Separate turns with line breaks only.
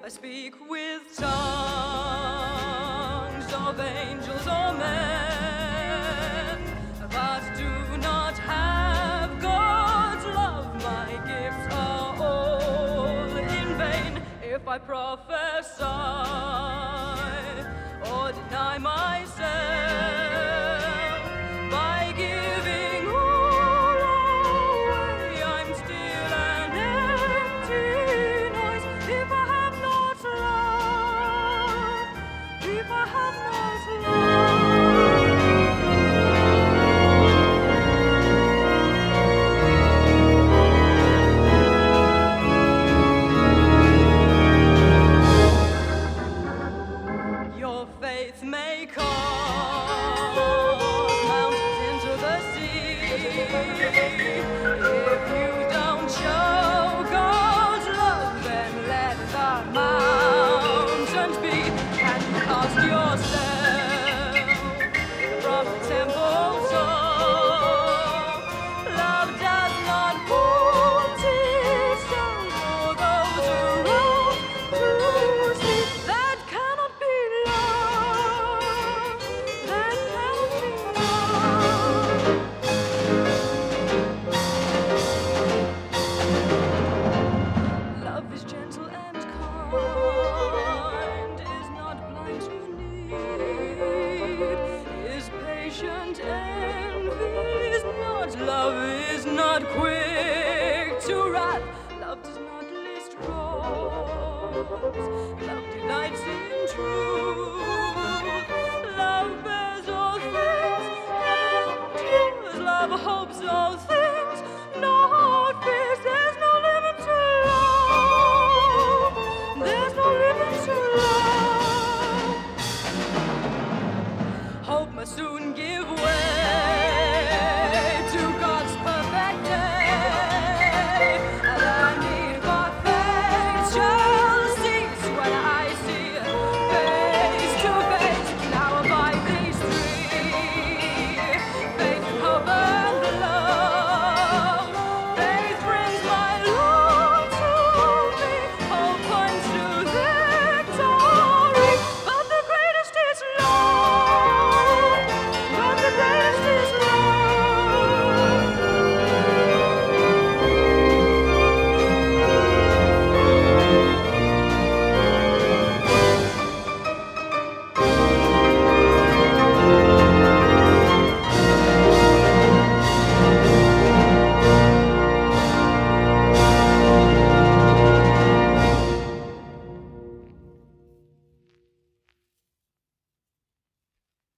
speak with tongues of angels or men, but do not have God's love. My gifts are all in vain if I prophesy or deny myself. By giving all away, I'm still an empty noise. If I have not love, if I have not love, your faith may call mountains into the sea. If you don't show God's love, then let the mountains be. Can you cast yourself from the temple top? Love does not put its down for those around to see. That cannot be love. That cannot be love. Love is gentle and kind, is not blind to need, is patient, envies not. Love is not quick to wrath. Love does not list wrongs. Love delights in truth.